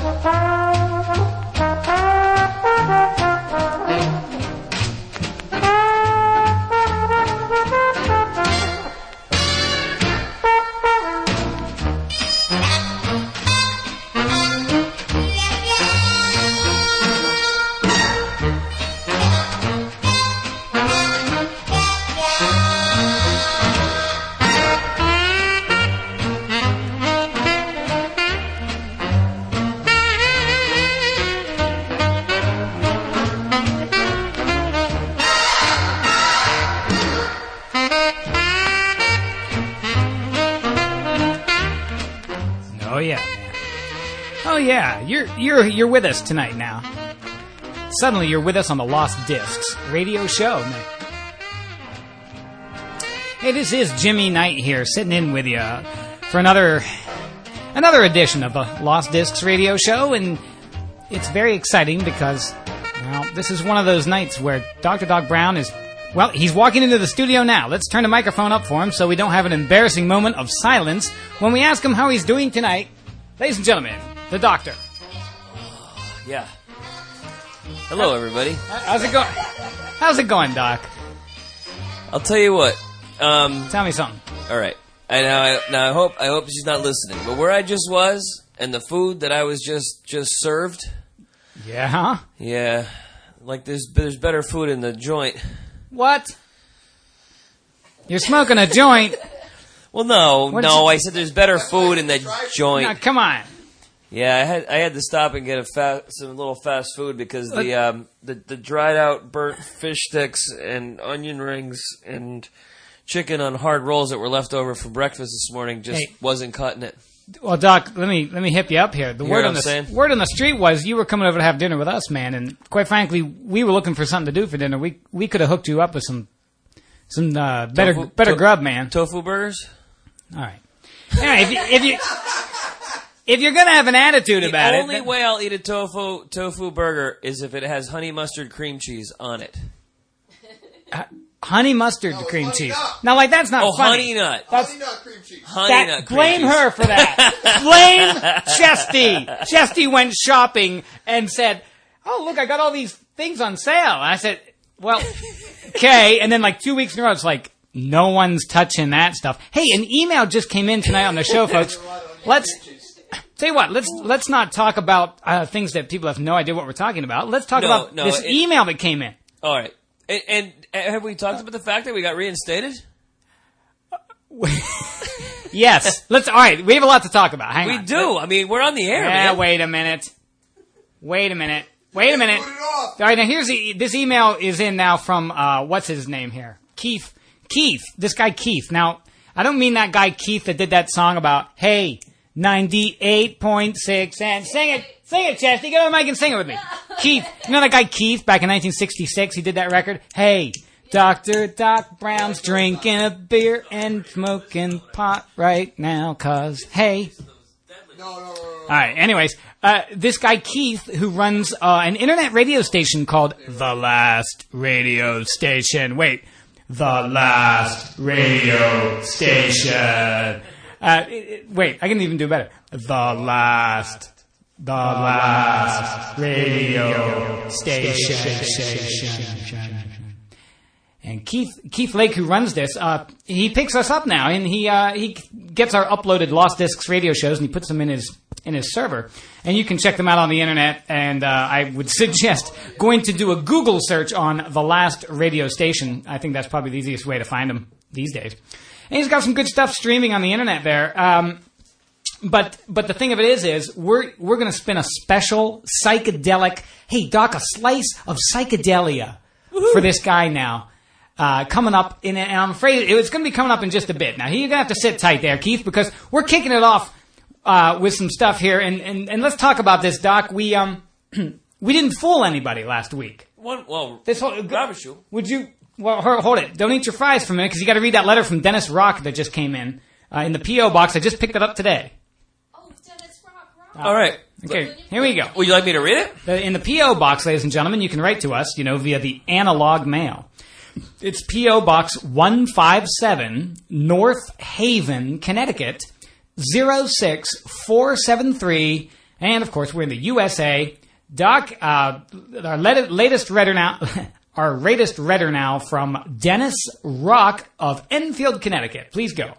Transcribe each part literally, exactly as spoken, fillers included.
You're you're you're with us tonight now. Suddenly you're with us on the Lost Discs radio show. Hey, this is Jimmy Knight here, sitting in with you for another another edition of the Lost Discs radio show, and it's very exciting because, well, this is one of those nights where Doctor Doc Brown is, well, he's walking into the studio now. Let's turn the microphone up for him so we don't have an embarrassing moment of silence when we ask him how he's doing tonight. Ladies and gentlemen, the Doctor. Yeah. Hello, everybody. How's it going? How's it going, Doc? I'll tell you what. Um, Tell me something. All right. I now, I, now I hope I hope she's not listening. But where I just was and the food that I was just just served. Yeah. Yeah. Like there's there's better food in the joint. What? You're smoking a joint? Well, no, what no. You... I said there's better food in the joint. No, come on. Yeah, I had I had to stop and get a fa- some little fast food because the um the, the dried out burnt fish sticks and onion rings and chicken on hard rolls that were left over for breakfast this morning just hey. wasn't cutting it. Well, Doc, let me let me hip you up here. The you word know on the saying? word on the street was you were coming over to have dinner with us, man. And quite frankly, we were looking for something to do for dinner. We we could have hooked you up with some some uh, better tofu, better to- grub, man. Tofu burgers. All right. Anyway, if you. If you If you're gonna have an attitude the about it, the only way I'll eat a tofu tofu burger is if it has honey mustard cream cheese on it. Uh, honey mustard no, cream honey cheese. nut. Now, like that's not oh, funny. honey nut. That's, honey nut cream cheese. Honey that, nut cream blame cheese. her for that. Blame Chesty. Chesty went shopping and said, "Oh, look, I got all these things on sale." And I said, "Well, okay." And then, like two weeks in a row, it's like no one's touching that stuff. Hey, an email just came in tonight on the show, folks. Let's. Tell you what, let's let's not talk about uh, things that people have no idea what we're talking about. Let's talk no, about no, this it, email that came in. All right. And, and have we talked about the fact that we got reinstated? Yes. Let's. All right. We have a lot to talk about. Hang we on. do. I mean, we're on the air, Yeah. man. Wait a minute. Wait a minute. Wait a minute. All right. Now here's the, this email is in now from uh, what's his name here? Keith. Keith. This guy Keith. Now I don't mean that guy Keith that did that song about hey. ninety-eight point six and sing it, sing it, Chesty. Get on the mic and sing it with me. Keith, you know that guy Keith back in nineteen sixty-six? He did that record. Hey, Doctor Doc Brown's drinking a beer and smoking pot right now, cause hey. No, no, no, no. All right. Anyways, uh, this guy Keith, who runs uh, an internet radio station called The Last Radio Station. Wait, The Last Radio Station. Uh, it, it, wait, I can even do better. The last, the last radio station. And Keith Keith Lake, who runs this, uh, he picks us up now, and he uh, he gets our uploaded Lost Discs radio shows, and he puts them in his in his server, and you can check them out on the internet. And uh, I would suggest going to do a Google search on The Last Radio Station. I think that's probably the easiest way to find them these days. And he's got some good stuff streaming on the internet there. Um, but but the thing of it is, is we're we're going to spin a special psychedelic. Hey, Doc, a slice of psychedelia Woo-hoo. for this guy now. Uh, coming up in, and I'm afraid it's going to be coming up in just a bit. Now, you're going to have to sit tight there, Keith, because we're kicking it off uh, with some stuff here. And, and, and let's talk about this, Doc. We um we didn't fool anybody last week. One, well, this whole, garbage shoe. Would you? Well, hold it. Don't eat your fries for a minute, because you got to read that letter from Dennis Rock that just came in uh, in the P O box. I just picked it up today. Oh, Dennis Rock. Rock. All right. Okay, here we go. Would you like me to read it? The, in the P O box, ladies and gentlemen, you can write to us, you know, via the analog mail. It's P O Box one five seven, North Haven, Connecticut, zero six four seven three, And, of course, we're in the U S A. Doc, uh, our lat- latest redder now, our latest redder now from Dennis Rock of Enfield, Connecticut. Please go.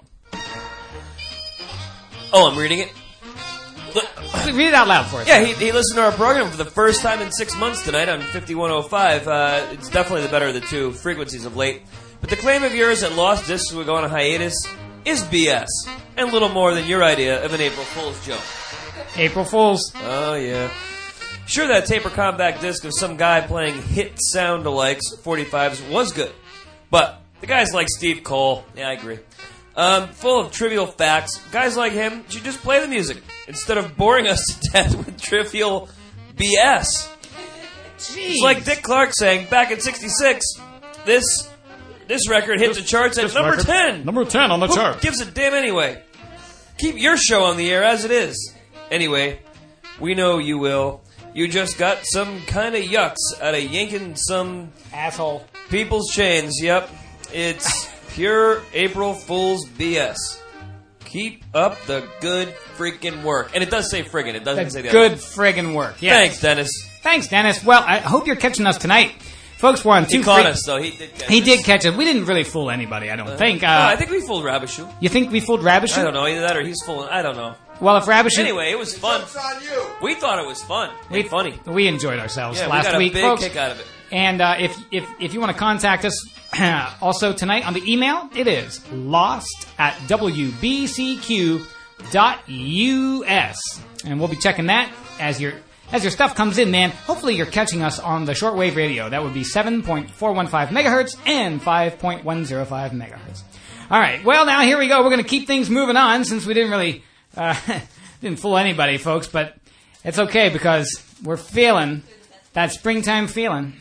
Oh, I'm reading it? Look, read it out loud for us. Yeah, he, he listened to our program for the first time in six months tonight on fifty-one oh five. Uh, it's definitely the better of the two frequencies of late. But the claim of yours that Lost Discs would go on a hiatus is B S. And little more than your idea of an April Fool's joke. April Fools. Oh, yeah. Sure, that tape or compact disc of some guy playing hit sound-alikes, forty-fives, was good. But the guys like Steve Cole, yeah, I agree, um, full of trivial facts, guys like him should just play the music instead of boring us to death with trivial B S. Jeez. It's like Dick Clark saying, back in sixty-six, this this record hit the charts at number record, ten. Number ten on the Who chart. gives a damn anyway? Keep your show on the air as it is. Anyway, we know you will. You just got some kind of yucks out of yanking some asshole people's chains. Yep. It's pure April Fool's B S. Keep up the good freaking work. And it does say friggin'. It doesn't the say the good other. friggin' work. Yes. Thanks, Dennis. Thanks, Dennis. Well, I hope you're catching us tonight. Folks, we're on two... He caught free- us, though. He did catch He us. did catch us. We didn't really fool anybody, I don't Uh, think. Uh, no, I think we fooled Rabishu. You think we fooled Rabishu? I don't know. Either that or he's fooling. I don't know. Well, if Rabishu... Anyway, it was fun. on you. We thought it was fun. we, And funny. We enjoyed ourselves Yeah, last we got a week, big folks. kick out of it. And uh, if, if, if you want to contact us also tonight on the email, it is lost at w b c q dot u s. And we'll be checking that as your... As your stuff comes in, man, hopefully you're catching us on the shortwave radio. That would be seven point four one five megahertz and five point one oh five megahertz. All right, well, now here we go. We're going to keep things moving on since we didn't really uh, didn't fool anybody, folks. But it's okay because we're feeling that springtime feeling.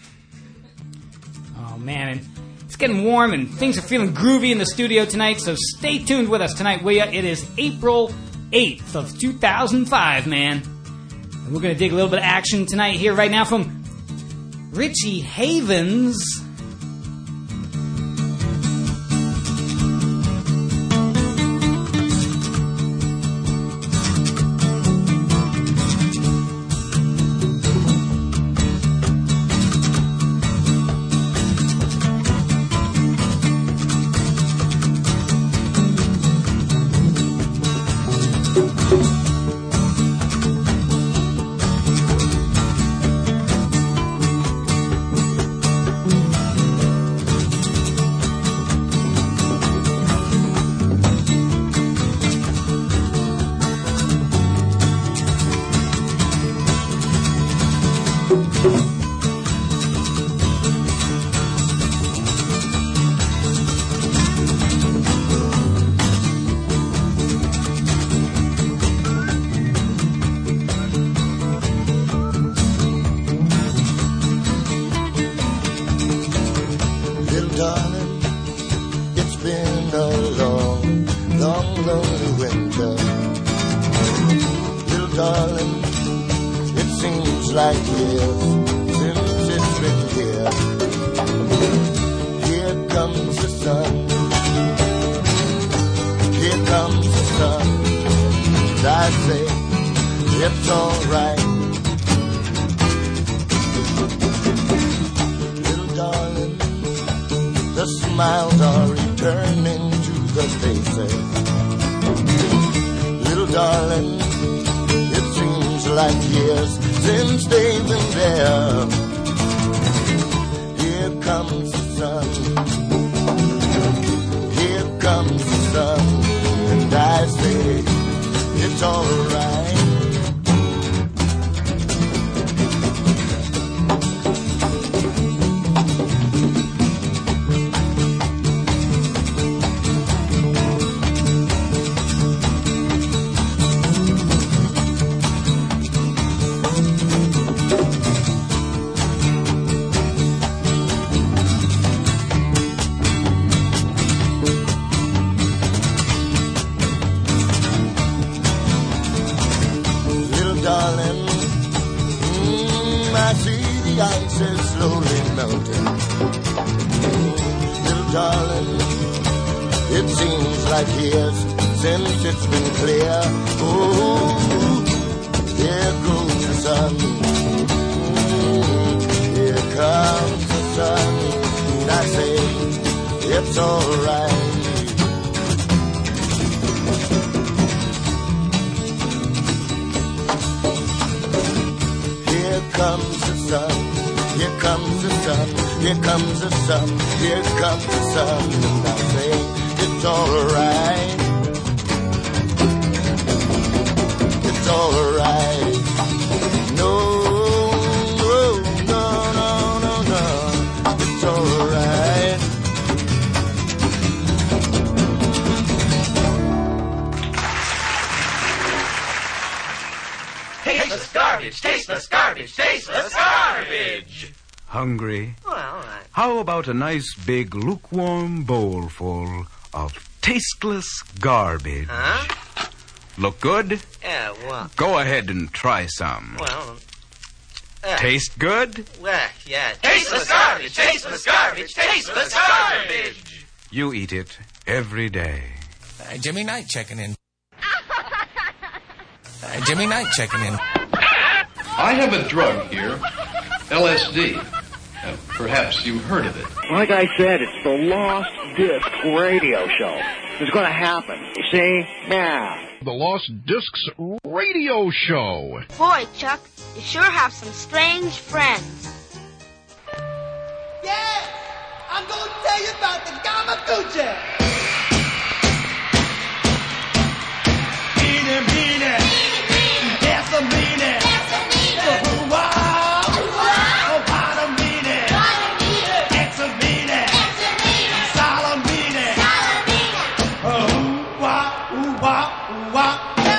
Oh, man, and it's getting warm and things are feeling groovy in the studio tonight. So stay tuned with us tonight, will ya? It is April eighth of two thousand five, man. And we're going to dig a little bit of action tonight here right now from Richie Havens. Darling, it's been a long, long, lonely winter. Little darling, it seems like years since it's been here. Here comes the sun. Here comes the sun. And I say, it's alright. Little darling, the smiles are returning to the faces. Little darling, it seems like years since they've been there. Here comes the sun. Here comes the sun. And I say, it's alright. Ice is slowly melting. Little darling, it seems like years since it's been clear. Oh, Here goes the sun. Here comes the sun. And I say, it's alright. Here comes the sun. Here comes the sun. Here comes the sun. Here comes the sun. And I say, it's alright. It's alright. No, no, no, no, no, no. It's alright. Tasteless garbage, tasteless garbage, tasteless garbage. Hungry? Well, all right. How about a nice big lukewarm bowl full of tasteless garbage? Huh? Look good? Yeah, well, Go ahead and try some. well, uh, Taste good? well, yeah. Tasteless garbage, tasteless garbage, tasteless garbage. You eat it every day. Uh, Jimmy Knight checking in. Uh, Jimmy Knight checking in. I have a drug here, L S D. Uh, perhaps you've heard of it. Like I said, it's the Lost Disc radio show. It's going to happen. You see? Yeah. The Lost Discs radio show. Boy, Chuck, you sure have some strange friends. Yeah, I'm going to tell you about the Gamaguchi. Meanie, meanie, that's a meanie. Wow, oh, what a meanie. It's a meanie. Solemn meanie. Oh, wah, ooh, wah, ooh, wah.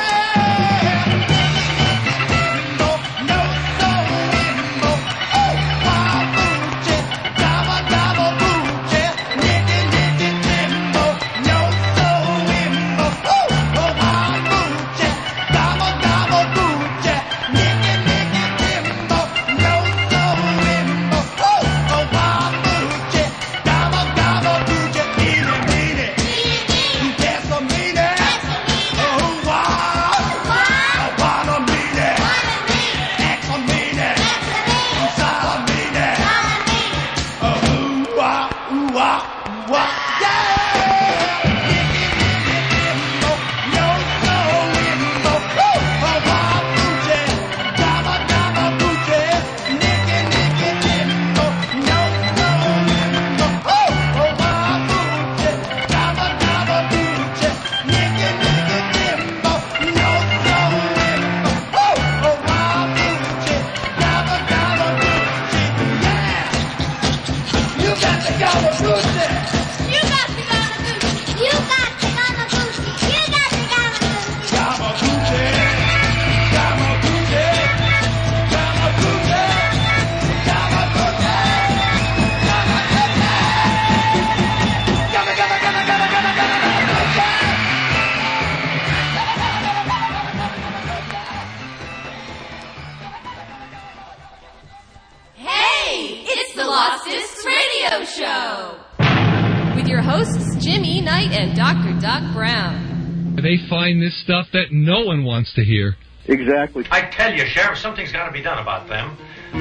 They find this stuff that no one wants to hear. Exactly. I tell you, Sheriff, something's got to be done about them.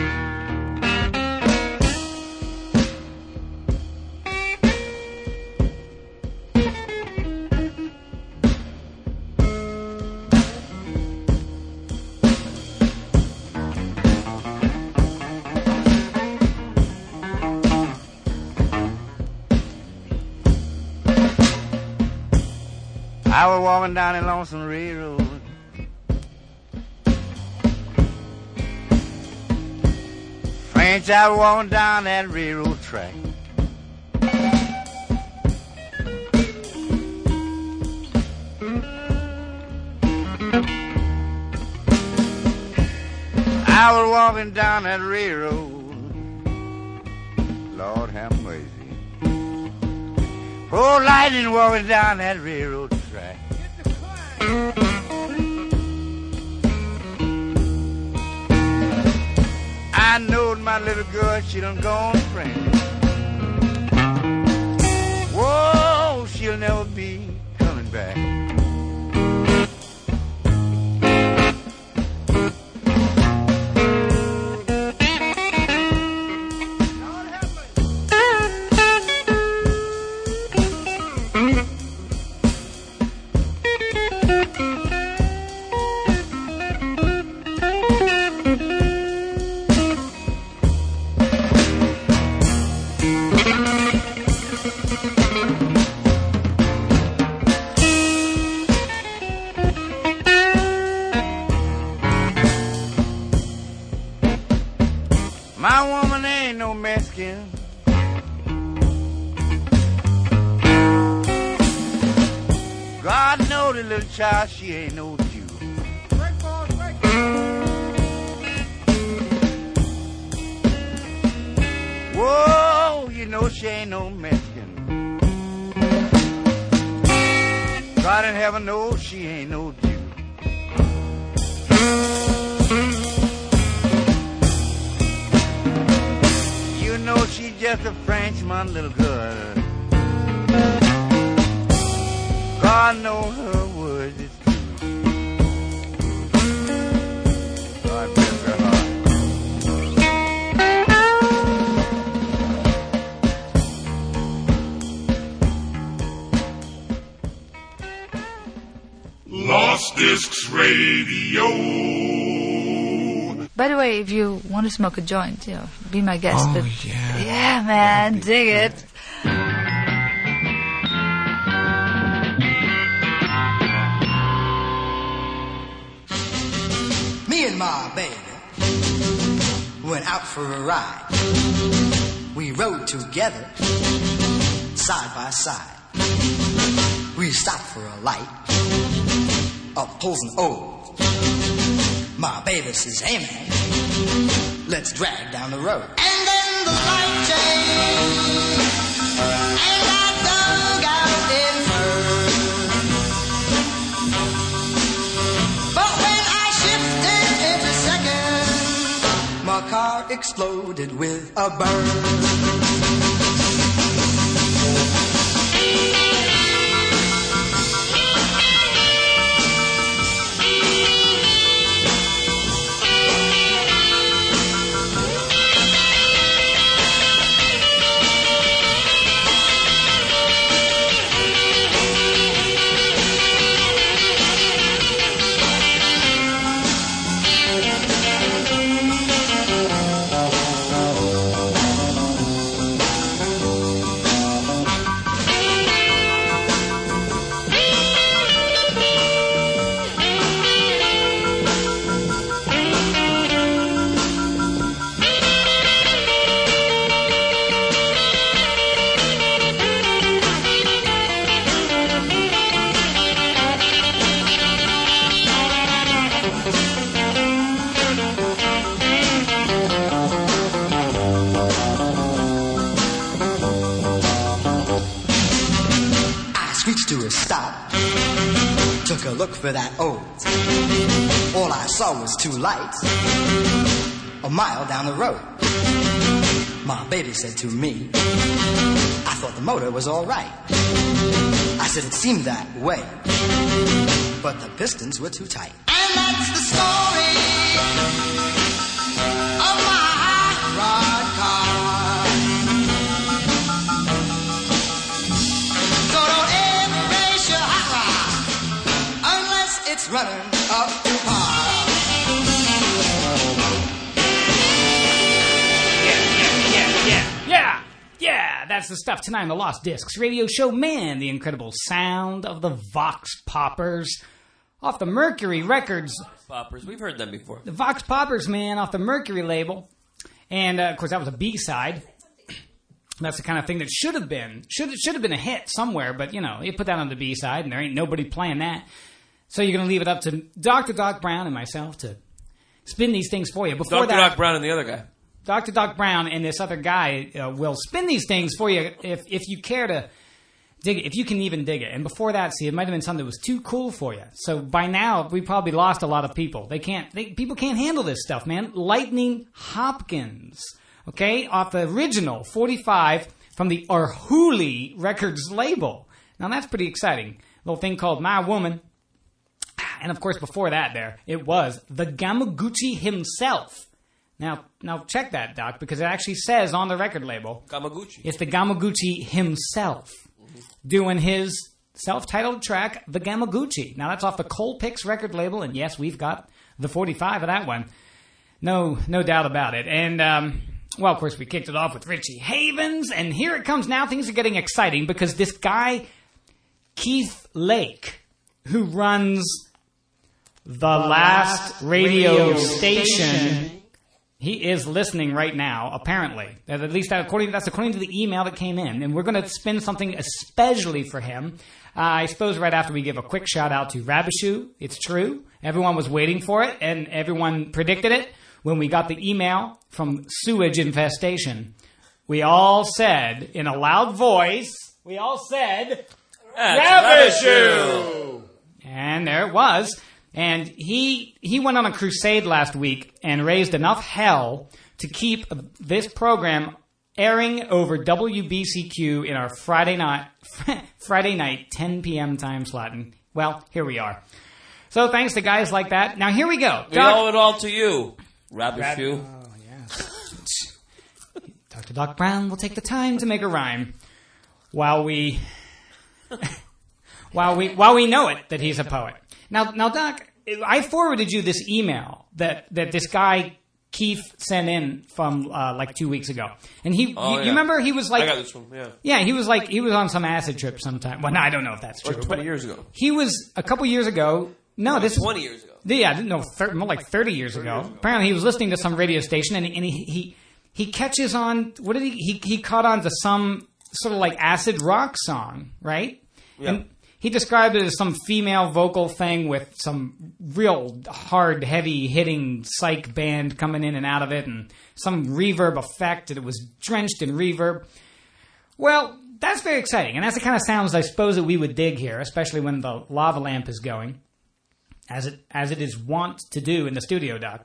I was walking down the Lonesome Railroad. French, I was walking down that railroad track. I was walking down that railroad. Lord have mercy. Oh, lightning walking down that railroad track. I knowed my little girl, she done gone friend. Whoa, she'll never be coming back. My woman ain't no Mexican. God know the little child, she ain't no Jew. Break, boys, break. Whoa, you know she ain't no Mexican. God in heaven knows she ain't no Jew. You know she just a Frenchman, little girl. God knows her words is true. God bless her heart. Lost Discs Radio. By the way, if you want to smoke a joint, you know, be my guest. Oh, but yeah. Yeah, man, dig it. Me and my baby went out for a ride. We rode together, side by side. We stopped for a light, up Polson Old. My baby says, hey man, let's drag down the road. And then the light changed, and I dug out in her. But when I shifted every second, my car exploded with a burn. To a stop, took a look for that Old. All I saw was two lights a mile down the road. My baby said to me, I thought the motor was all right. I said it seemed that way, but the pistons were too tight. And that's the story of my hot rod car. It's running up to par. Yeah, yeah, yeah, yeah, yeah, yeah. That's the stuff tonight on the Lost Discs radio show. Man, the incredible sound of the Vox Poppers off the Mercury Records. Vox Poppers, we've heard them before. The Vox Poppers, man, off the Mercury label, and uh, of course that was a B-side. That's the kind of thing that should have been should should have been a hit somewhere, but you know, you put that on the B-side, and there ain't nobody playing that. So you're going to leave it up to Doctor Doc Brown and myself to spin these things for you. Before Doctor that, Doc Brown and the other guy. Doctor Doc Brown and this other guy uh, will spin these things for you if if you care to dig it, if you can even dig it. And before that, see, it might have been something that was too cool for you. So by now, we probably lost a lot of people. They can't. They, people can't handle this stuff, man. Lightning Hopkins, okay, off the original forty-five from the Arhoolie Records label. Now that's pretty exciting. A little thing called My Woman. And, of course, before that there, it was the Gamaguchi himself. Now, now check that, Doc, because it actually says on the record label. Gamaguchi. It's the Gamaguchi himself mm-hmm. doing his self-titled track, The Gamaguchi. Now, that's off the Colpix record label, and, yes, we've got the forty-five of that one. No, no doubt about it. And, um, well, of course, we kicked it off with Richie Havens, and here it comes now. Things are getting exciting because this guy, Keith Lake, who runs The, the Last Radio, radio station, station He is listening right now, apparently. At least according, that's according to the email that came in. And we're going to spin something especially for him. Uh, I suppose right after we give a quick shout-out to Rabishu. It's true. Everyone was waiting for it, and everyone predicted it. When we got the email from Sewage Infestation, we all said, in a loud voice, we all said, Rabishu! And there it was. And he he went on a crusade last week and raised enough hell to keep this program airing over W B C Q in our Friday night Friday night ten p.m. time slot. And, well, here we are. So thanks to guys like that. Now, here we go. We Doc, owe it all to you, Rabishu. Oh, yeah. Doctor Doc Brown will take the time to make a rhyme while we... while we while we know it that he's a poet. Now, now, Doc, I forwarded you this email that, that this guy Keith sent in from uh, like two weeks ago, and he, oh, you, yeah. you remember he was like, I got this one, yeah, yeah, he was like, he was on some acid trip sometime. Well, no, I don't know if that's true. Like twenty years ago. He was a couple years ago. No, no this twenty years ago. Yeah, no, thir- more like thirty years ago. years ago. Apparently, he was listening to some radio station, and, and he, he he catches on. What did he? He he caught on to some sort of like acid rock song, right? Yeah. And he described it as some female vocal thing with some real hard, heavy hitting psych band coming in and out of it, and some reverb effect, and it was drenched in reverb. Well, that's very exciting, and that's the kind of sounds I suppose that we would dig here, especially when the lava lamp is going, as it as it is wont to do in the studio, Doc.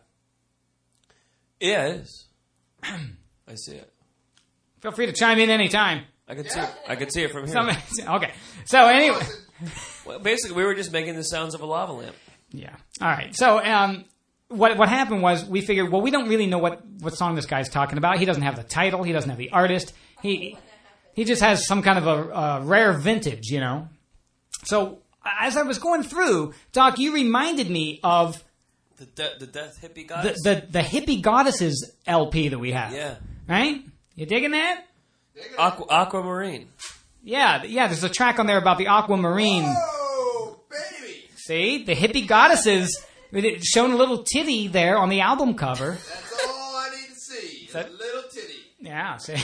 Yeah, it is. I see it. Feel free to chime in anytime. I could see it. I could see it from here. Some, okay. So anyway, well, basically, we were just making the sounds of a lava lamp. Yeah. All right. So um, what what happened was we figured, well, we don't really know what, what song this guy's talking about. He doesn't have the title. He doesn't have the artist. He he just has some kind of a, a rare vintage, you know. So as I was going through, Doc, you reminded me of the de- the Death Hippie Goddess, the, the the Hippie Goddesses L P that we have. Yeah. Right. You digging that? Aqua, Aquamarine. Yeah, yeah, there's a track on there about the Aquamarine. Oh, baby! See? The Hippie Goddesses, shown a little titty there on the album cover. That's all I need to see. That, a little titty. Yeah, see?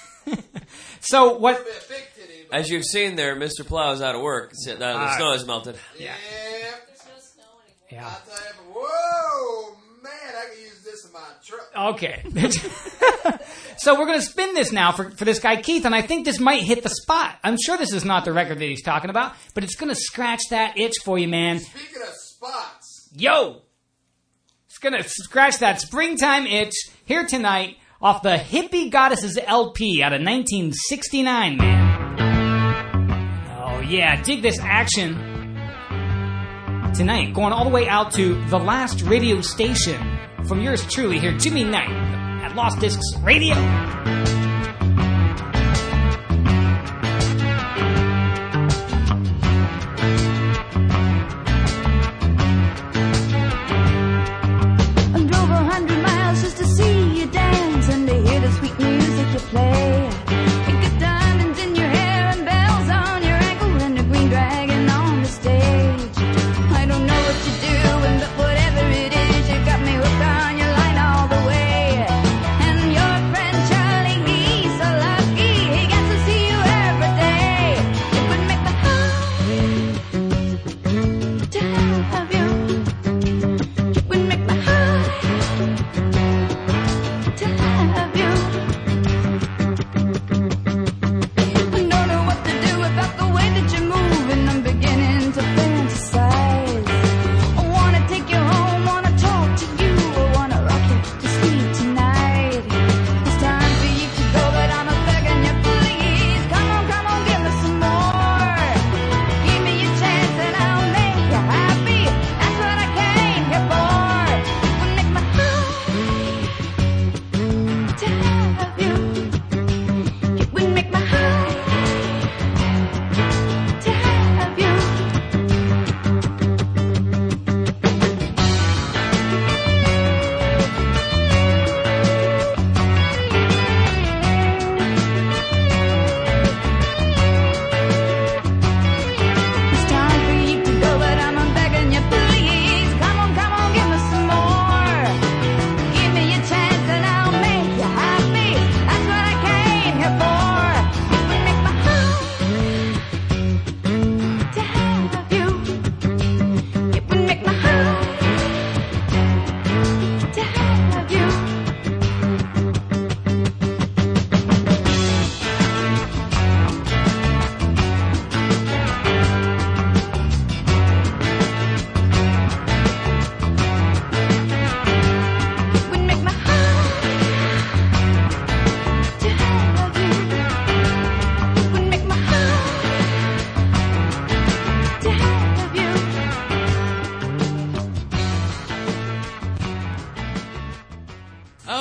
So what... A big titty, as you've seen there, Mister Plow is out of work. The uh, snow has melted. Yeah. Yeah. There's no snow anymore. Yeah. I'll tell you, whoa, man, I can use this in my truck. Okay. So we're going to spin this now for, for this guy, Keith, and I think this might hit the spot. I'm sure this is not the record that he's talking about, but it's going to scratch that itch for you, man. Speaking of spots. Yo! It's going to scratch that springtime itch here tonight off the Hippie Goddesses L P out of nineteen sixty-nine, man. Oh, yeah. Dig this action tonight. Going all the way out to the last radio station from yours truly here, Jimmy Knight at Lost Discs Radio. I drove a hundred miles just to see you dance and to hear the sweet music you play. You got diamonds in your hair and bells on your ankle and a green dragon on the stage. I don't know what you're doing, but whatever it is, you got me hooked on your line all the way. And your friend Charlie, he's alive.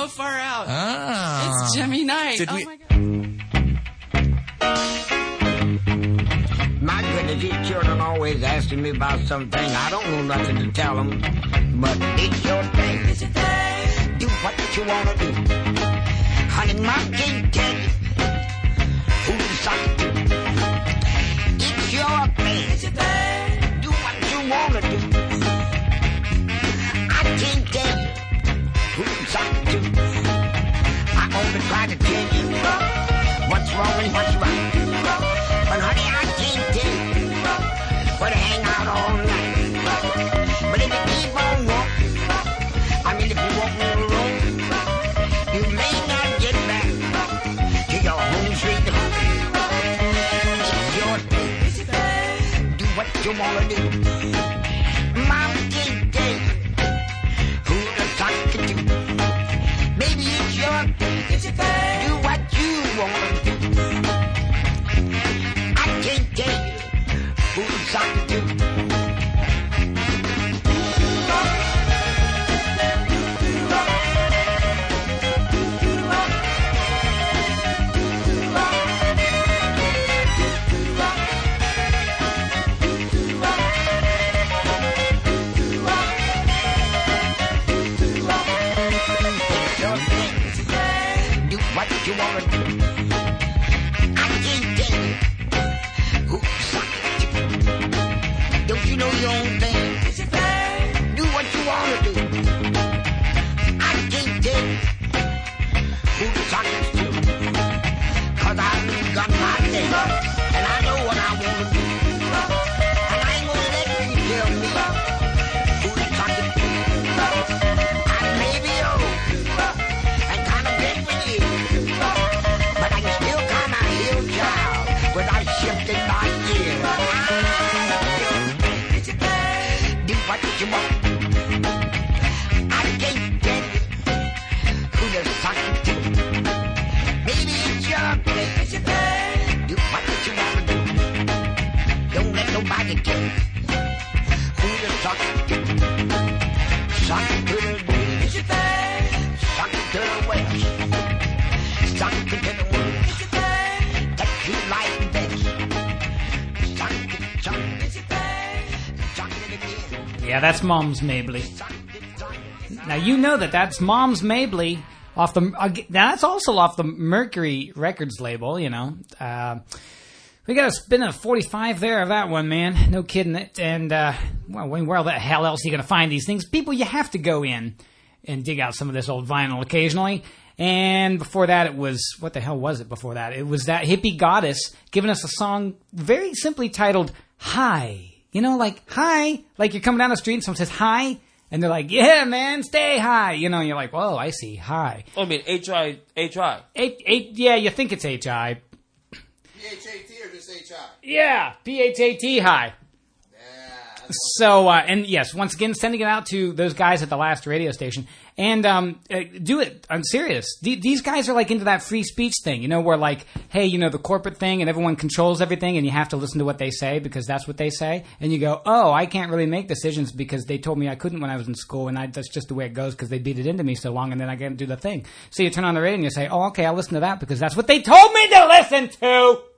far out. Ah. It's Jimmy Knight. Did oh we- my God. My goodness, these children always asking me about something. I don't know nothing to tell them, but it's your thing. It's your thing. Do what you want to do. Honey, Mom can't tell you who to suck it to. It's your thing. It's your thing. Do what you want to do. I can't tell you who to suck it to. I only try to tell you what's wrong and what's right. But honey, I can't tell you where to hang out all night. But if you keep on walking, I mean if you walk me alone, you may not get back to your home sweet home. It's your thing. Do what you wanna do. Mom can't tell you who to talk to. Maybe it's your thing. Do what you wanna do. I can't tell you who to talk to. Do what you wanna do. I can't tell you who to suck it to. Don't you know your own thing? Do what you wanna do. I can't tell you who to suck it to. Cause I've got my thing. And I know what I wanna do. And I ain't gonna let you tell me who to suck it to. I may be old and kinda big for you, but I can still kinda heal child without shifting my gear. Do what you want. I can't tell you who to suck it to. Maybe it's your thing. Do what you wanna do. Don't let nobody tell you who to suck it to. Suck it to the east. Suck it to the west. Suck it to the west. Take your life best. Suck it, suck it. Suck it again. Yeah, that's Mom's Mabley. Now you know that that's Mom's Mabley off the. Uh, now that's also off the Mercury Records label. You know, uh, we got to spin a forty-five there of that one, man. No kidding. It. And uh, well, where the hell else are you going to find these things? People, you have to go in and dig out some of this old vinyl occasionally. And before that, it was, what the hell was it before that? It was that hippie goddess giving us a song very simply titled Hi. You know, like, hi. Like you're coming down the street and someone says hi. And they're like, yeah, man, stay high. You know, and you're like, whoa, I see, hi. I mean, H I, H I. Eight, eight, yeah, you think it's H I. P H A T or just H I? Yeah, P H A T high. So, uh, and yes, once again, sending it out to those guys at the last radio station. And um, uh, do it. I'm serious. D- these guys are like into that free speech thing, you know, where like, hey, you know, the corporate thing and everyone controls everything and you have to listen to what they say because that's what they say. And you go, oh, I can't really make decisions because they told me I couldn't when I was in school and I, that's just the way it goes because they beat it into me so long and then I can't do the thing. So you turn on the radio and you say, oh, okay, I'll listen to that because that's what they told me to listen to.